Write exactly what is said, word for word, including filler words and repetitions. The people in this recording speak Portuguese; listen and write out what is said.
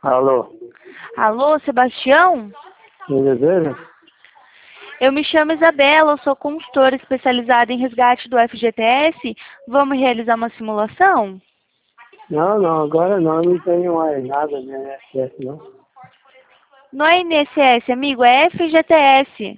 Alô, Alô, Sebastião? me deseja? Eu me chamo Isabela, eu sou consultora especializada em resgate do F G T S. Vamos realizar uma simulação? Não, não, agora não, não tenho mais nada na I N S S, não. Não é I N S S, amigo, é F G T S.